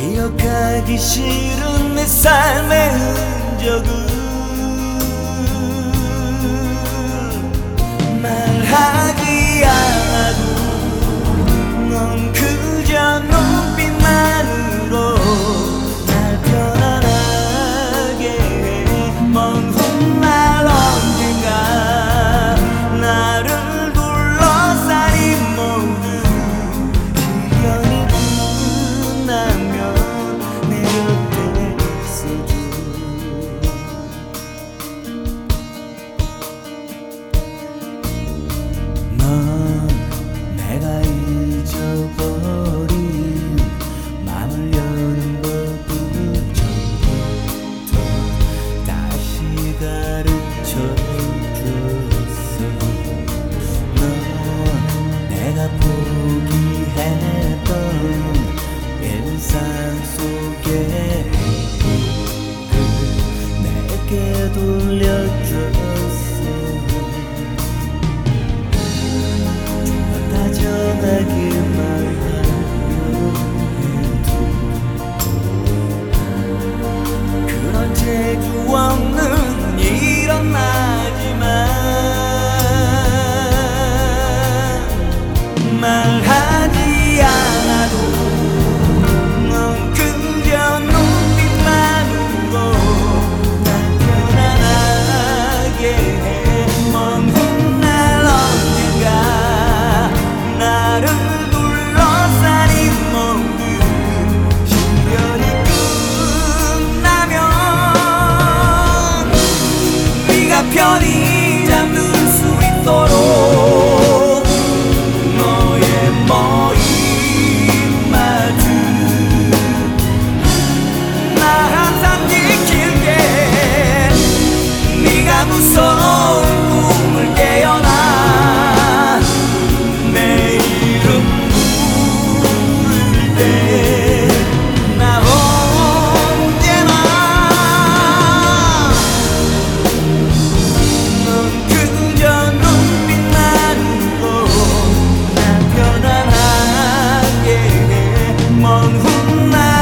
기억하기 싫은 내 삶의 흔적을 말하지 않아도 넌 그저 눈빛만으로 날 편안하게 해. 먼 훗날 언젠가 나를 둘러싼 이 모든 시련이 끝나면 내 곁에 있어줘. 넌 내가 잊어버린 맘을 여는 법부터 다시 가르쳐줬어. 넌 내가 포기했던 일상 속에 내게 돌려줬어. 다정하기만 해도 그런 재주 없는 일어나지만 말하지 않아도 넌 그저 눈빛만으로 날 편안하게 해. 먼 훗날 언젠가 나를 둘러싼 이 모든 시련이 끝나면 네가 편히 잠들 수 있도록 너의 머리맡을 나 항상 지킬게. 네가 무서운 꿈을 깨어나 내 이름 부를 때 나 언제나 넌 그저 눈빛만으로 날 편안하게 해. 먼 훗날